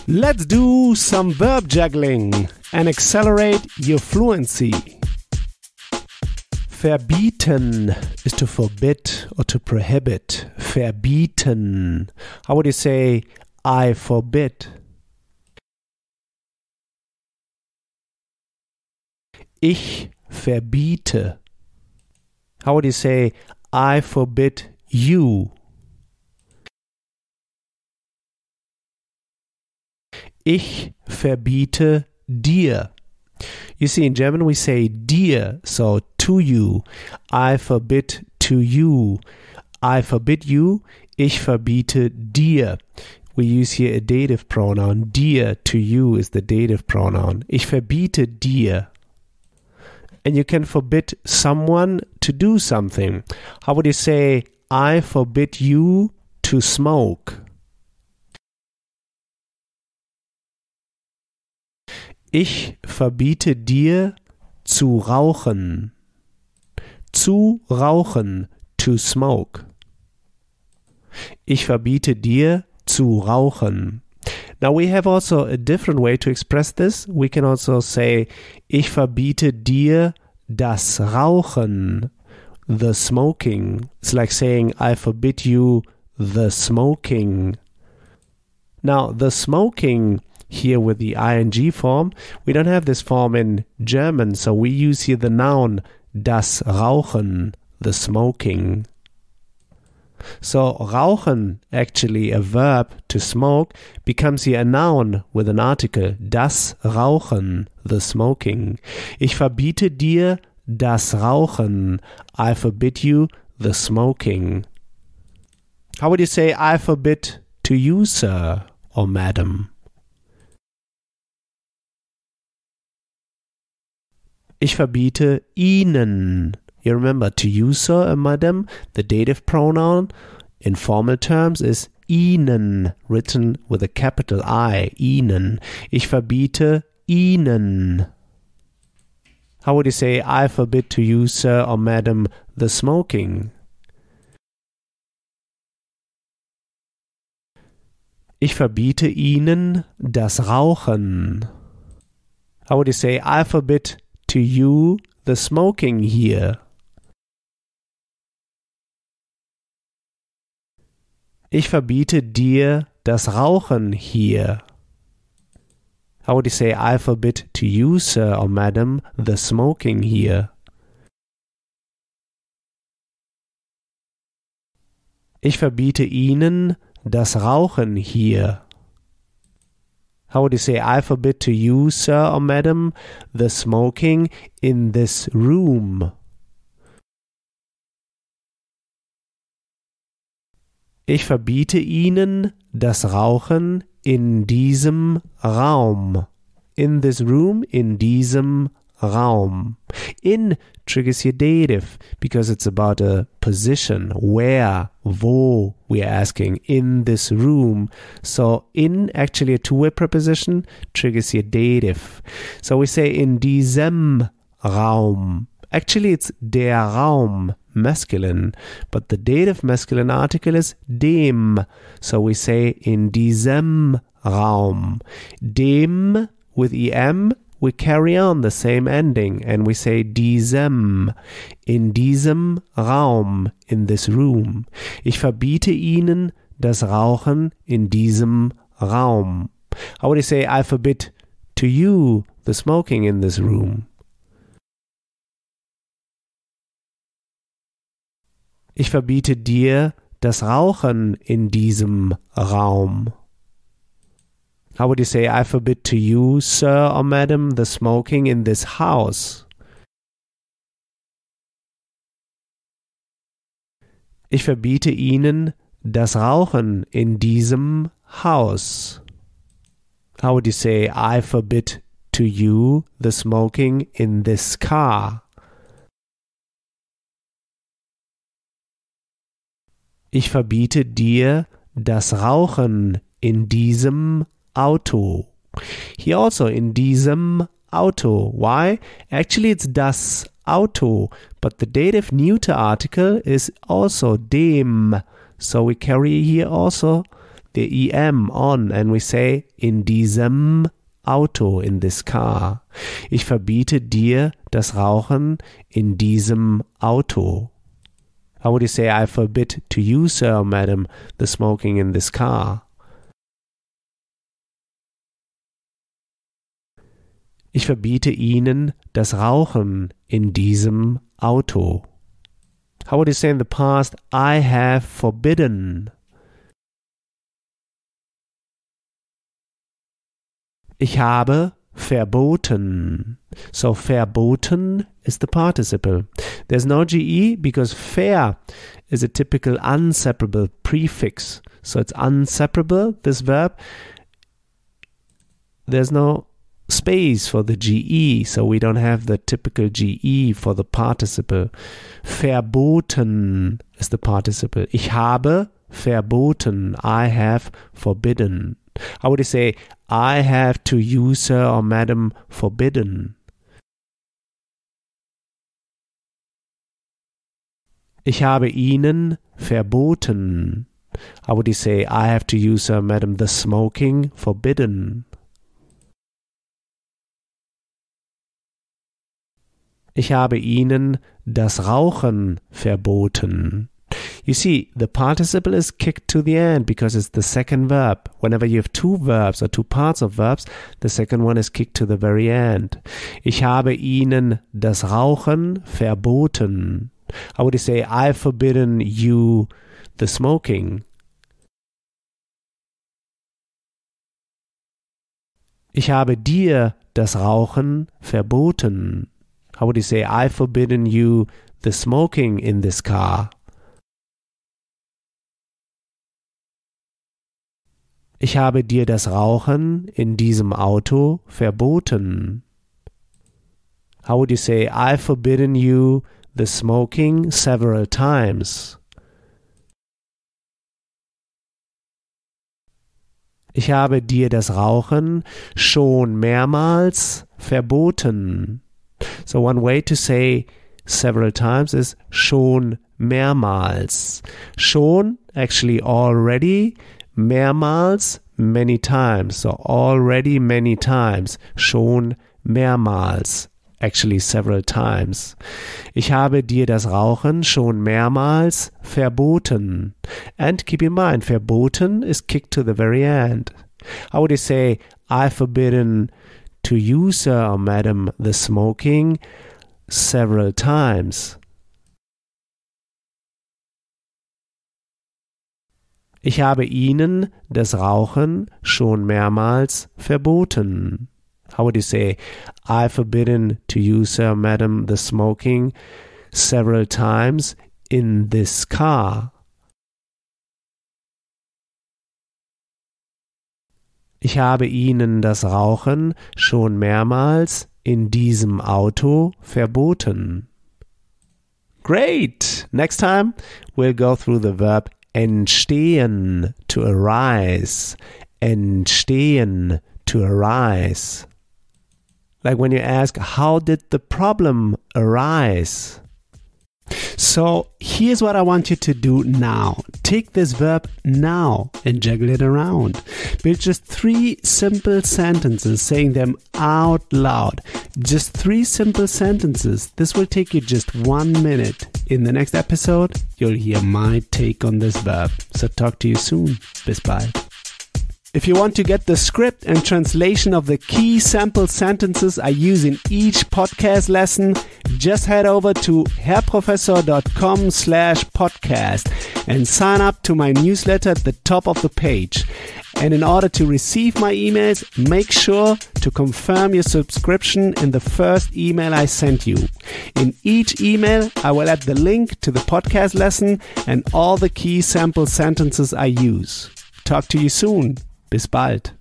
Let's do some verb juggling and accelerate your fluency. Verbieten is to forbid or to prohibit. Verbieten. How would you say, I forbid? Ich verbiete. How would you say, I forbid you? Ich verbiete dir. You see, in German we say dir, so to you. I forbid to you. I forbid you. Ich verbiete dir. We use here a dative pronoun. Dir, to you, is the dative pronoun. Ich verbiete dir. And you can forbid someone to do something. How would you say, I forbid you to smoke? Ich verbiete dir zu rauchen. Zu rauchen, to smoke. Ich verbiete dir zu rauchen. Now we have also a different way to express this. We can also say, ich verbiete dir das Rauchen, the smoking. It's like saying, I forbid you the smoking. Now, the smoking here with the ing form, we don't have this form in German, so we use here the noun das Rauchen, the smoking. So rauchen, actually a verb to smoke, becomes here a noun with an article, das Rauchen, the smoking. Ich verbiete dir das Rauchen. I forbid you the smoking. How would you say, I forbid to you, sir or madam? Ich verbiete Ihnen. You remember, to you, sir or madam, the dative pronoun in formal terms is Ihnen, written with a capital I, Ihnen. Ich verbiete Ihnen. How would you say, I forbid to you, sir or madam, the smoking? Ich verbiete Ihnen das Rauchen. How would you say, I forbid to you the smoking here? Ich verbiete dir das Rauchen hier. How would you say, I forbid to you, sir or madam, the smoking here? Ich verbiete Ihnen das Rauchen hier. How would you say, I forbid to you, sir or madam, the smoking in this room? Ich verbiete Ihnen das Rauchen in diesem Raum. In this room, in diesem Raum. In triggers here dative because it's about a position. Where, wo, we are asking. In this room. So in, actually a two-way preposition, triggers here dative. So we say in diesem Raum. Actually it's der Raum, masculine, but the dative masculine article is dem. So we say in diesem Raum. Dem with em, we carry on the same ending and we say diesem, in diesem Raum, in this room. Ich verbiete Ihnen das Rauchen in diesem Raum. How would you say, I forbid to you the smoking in this room? Ich verbiete dir das Rauchen in diesem Raum. How would you say, I forbid to you, sir or madam, the smoking in this house? Ich verbiete Ihnen das Rauchen in diesem Haus. How would you say, I forbid to you the smoking in this car? Ich verbiete dir das Rauchen in diesem Auto. Here also in diesem Auto. Why? Actually it's das Auto, but the dative neuter article is also dem. So we carry here also the EM on, and we say in diesem Auto, in this car. Ich verbiete dir das Rauchen in diesem Auto. How would you say, I forbid to you, sir or madam, the smoking in this car? Ich verbiete Ihnen das Rauchen in diesem Auto. How would you say in the past, I have forbidden? Ich habe verboten. So verboten is the participle. There's no GE because ver is a typical unseparable prefix. So it's unseparable, this verb. There's no space for the GE, so we don't have the typical GE for the participle. Verboten is the participle. Ich habe verboten. I have forbidden. How would you say, I have to you, sir or madam, forbidden? Ich habe Ihnen verboten. How would you say, I have to you, sir or madam, the smoking forbidden? Ich habe Ihnen das Rauchen verboten. You see, the participle is kicked to the end because it's the second verb. Whenever you have two verbs or two parts of verbs, the second one is kicked to the very end. Ich habe Ihnen das Rauchen verboten. How would you say, I've forbidden you the smoking? Ich habe dir das Rauchen verboten. How would you say, I've forbidden you the smoking in this car? Ich habe dir das Rauchen in diesem Auto verboten. How would you say, I've forbidden you the smoking several times? Ich habe dir das Rauchen schon mehrmals verboten. So one way to say several times is schon mehrmals. Schon, actually already, mehrmals, many times. So already many times. Schon mehrmals. Actually several times. Ich habe dir das Rauchen schon mehrmals verboten. And keep in mind, verboten is kicked to the very end. How would you say, I've forbidden to you, sir or madam, the smoking several times? Ich habe Ihnen das Rauchen schon mehrmals verboten. How would you say, I've forbidden to you, sir, madam, the smoking several times in this car? Ich habe Ihnen das Rauchen schon mehrmals in diesem Auto verboten. Great! Next time we'll go through the verb entstehen, to arise. Entstehen, to arise. Like when you ask, how did the problem arise? So here's what I want you to do now. Take this verb now and juggle it around. Build just 3 simple sentences, saying them out loud. Just 3 simple sentences. This will take you just 1 minute. In the next episode, you'll hear my take on this verb. So talk to you soon. Bis bald. If you want to get the script and translation of the key sample sentences I use in each podcast lesson, just head over to herrprofessor.com/podcast and sign up to my newsletter at the top of the page. And in order to receive my emails, make sure to confirm your subscription in the first email I sent you. In each email, I will add the link to the podcast lesson and all the key sample sentences I use. Talk to you soon. Bis bald.